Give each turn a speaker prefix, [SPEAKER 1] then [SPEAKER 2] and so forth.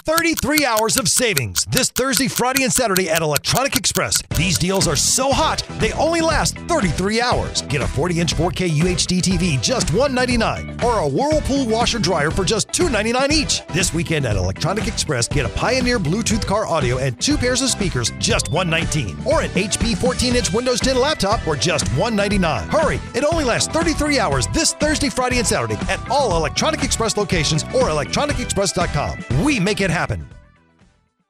[SPEAKER 1] 33 hours of savings this Thursday, Friday, and Saturday at Electronic Express. These deals are so hot, they only last 33 hours. Get a 40-inch 4K UHD TV, just $199, or a Whirlpool washer dryer for just $299 each. This weekend at Electronic Express, get a Pioneer Bluetooth car audio and 2 pairs of speakers, just $119, or an HP 14-inch Windows 10 laptop for just $199. Hurry, it only lasts 33 hours this Thursday, Friday, and Saturday at all Electronic Express locations or electronicexpress.com. We make it happen.